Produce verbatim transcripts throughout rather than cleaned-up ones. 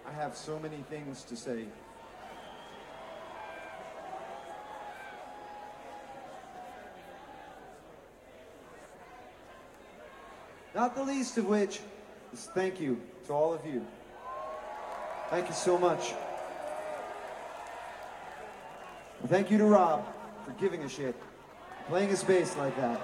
I have so many things to say. Not the least of which is thank you to all of you. Thank you so much. And thank you to Rob for giving a shit, playing his bass like that.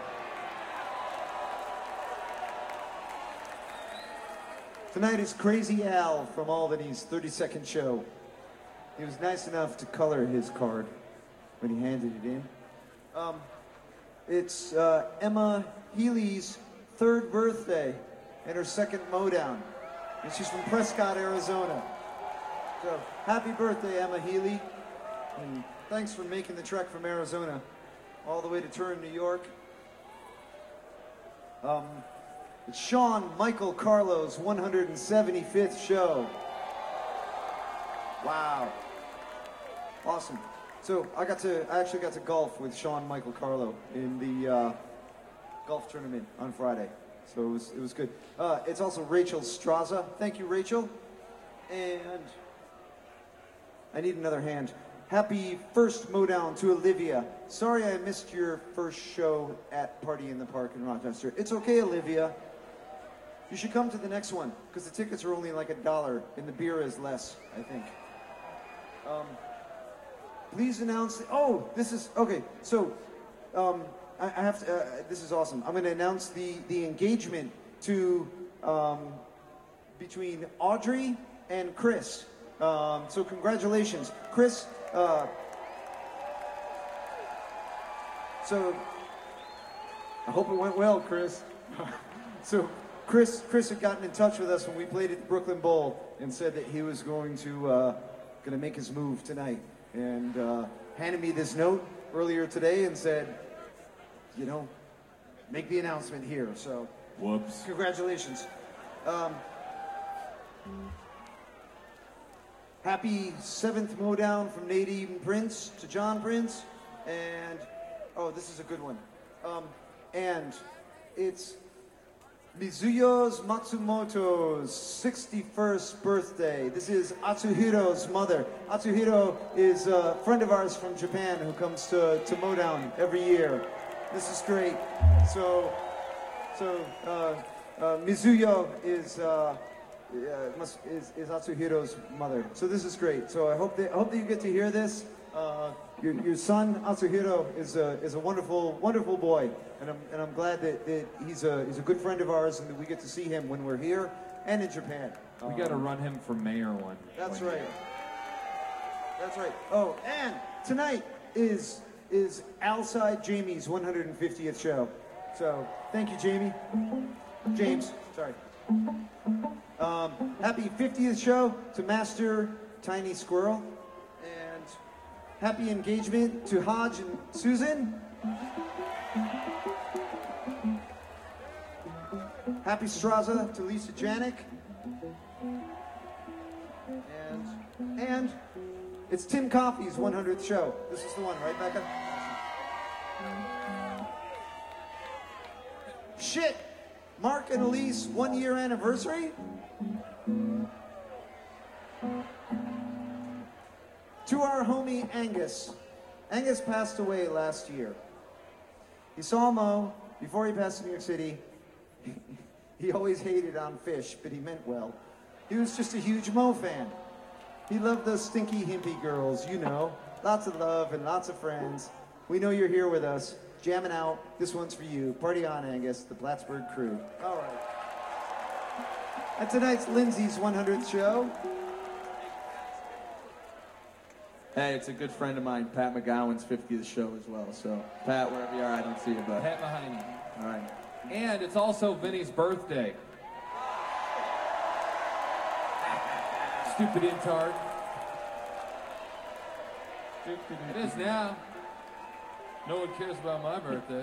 Tonight is Crazy Al from Albany's thirty-second show. He was nice enough to color his card when he handed it in. Um, it's uh, Emma Healy's third birthday and her second Modown. And she's from Prescott, Arizona. So happy birthday, Emma Healy. And thanks for making the trek from Arizona all the way to Turin, New York. Um, it's Sean Michael Carlo's one hundred seventy-fifth show. Wow. Awesome. So I got to, I actually got to golf with Sean Michael Carlo in the uh, golf tournament on Friday. So it was, it was good. Uh, it's also Rachel Straza. Thank you, Rachel. And I need another hand. Happy first Modown to Olivia. Sorry I missed your first show at Party in the Park in Rochester. It's okay, Olivia. You should come to the next one, because the tickets are only like a dollar, and the beer is less, I think. Um, please announce, the, oh, this is, okay, so, um, I, I have to, uh, this is awesome. I'm going to announce the, the engagement to, um, between Audrey and Chris. Um, so congratulations. Chris, uh, so, I hope it went well, Chris. So, Chris, Chris had gotten in touch with us when we played at the Brooklyn Bowl and said that he was going to, uh, going to make his move tonight. And, uh, handed me this note earlier today and said, you know, make the announcement here. So, whoops. Congratulations. Um, happy seventh Modown from Nadine Prince to John Prince. And, oh, this is a good one. Um, and it's Mizuyo's Matsumoto's sixty-first birthday. This is Atsuhiro's mother. Atsuhiro is a friend of ours from Japan who comes to, to Modown every year. This is great. So, so uh, uh, Mizuyo is, uh, uh, must, is is Atsuhiro's mother. So this is great. So I hope that I hope that you get to hear this. Uh, your your son Atsuhiro is a is a wonderful wonderful boy, and I'm and I'm glad that, that he's a he's a good friend of ours, and that we get to see him when we're here and in Japan. We um, got to run him for mayor one. That's one right. year. That's right. Oh, and tonight is is Alside Jamie's one hundred fiftieth show. So thank you, Jamie. James, sorry. Um, happy fiftieth show to Master Tiny Squirrel, and happy engagement to Hodge and Susan. Happy Straza to Lisa Janik. And and it's Tim Coffey's one hundredth show. This is the one, right, Becca? Shit! Mark and Elise one year anniversary? To our homie Angus. Angus passed away last year. He saw Mo before he passed to New York City. He always hated on Fish, but he meant well. He was just a huge Mo fan. He loved those stinky himpie girls, you know. Lots of love and lots of friends. We know you're here with us, jamming out. This one's for you. Party on, Angus, the Plattsburgh crew. All right. And tonight's Lindsay's one hundredth show. Hey, it's a good friend of mine, Pat McGowan's fiftieth show as well. So, Pat, wherever you are, I don't see you, but Pat behind you. all right. And it's also Vinny's birthday. Stupid intard. It is now. No one cares about my birthday.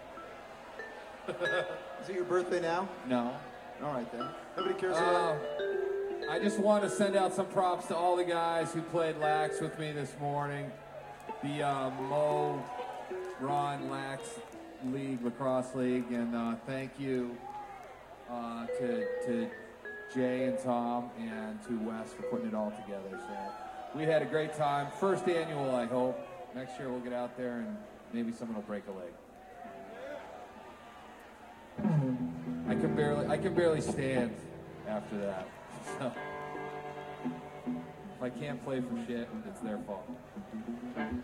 Is it your birthday now? No. All right, then. Nobody cares Uh, about I just want to send out some props to all the guys who played Lax with me this morning. The uh, Mo, Ron, Lax League, Lacrosse League. And uh, thank you uh, to, to Jay and Tom and to Wes for putting it all together. So we had a great time. First annual, I hope. Next year we'll get out there and maybe someone will break a leg. I can barely, I can barely stand after that. So if I can't play for shit, it's their fault.